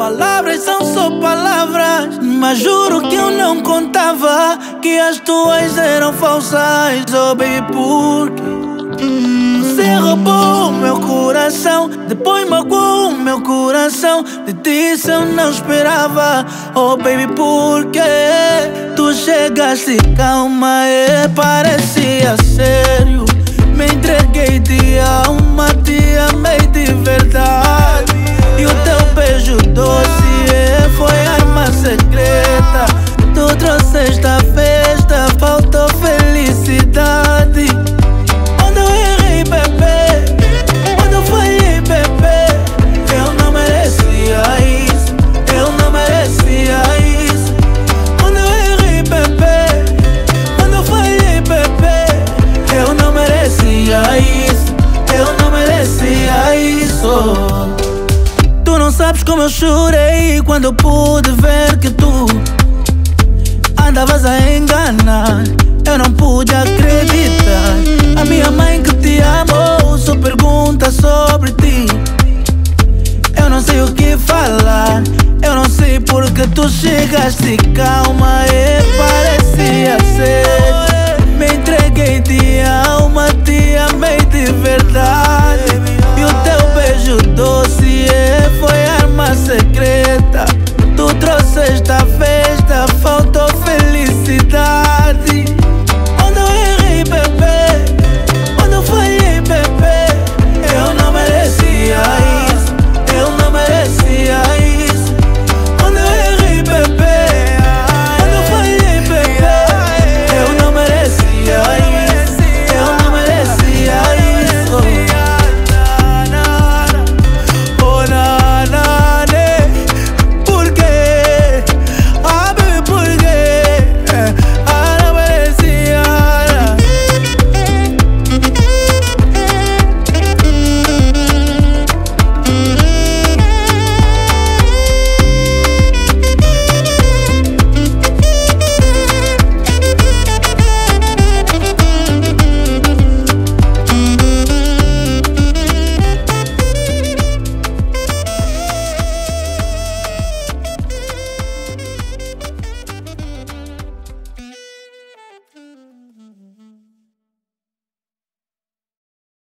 Palavras são só palavras, mas juro que eu não contava que as tuas eram falsas. Oh baby, por quê? Você roubou o meu coração, depois magoou o meu coração. De ti isso eu não esperava. Oh baby, por quê? Tu chegaste calma e parecia sério. Me entreguei de alma, te amei de verdade. E o teu beijo doce foi arma secreta. Tu trouxeste a festa, faltou felicidade. Quando eu errei, bebê, quando eu falhei, bebê, eu não merecia isso, eu não merecia isso. Quando eu errei, bebê, quando eu falhei, bebê, eu não merecia isso, eu não merecia isso. Tu não sabes como eu chorei quando eu pude ver que tu andavas a enganar. Eu não pude acreditar. A minha mãe que te amou só pergunta sobre ti. Eu não sei o que falar, eu não sei porque tu chegaste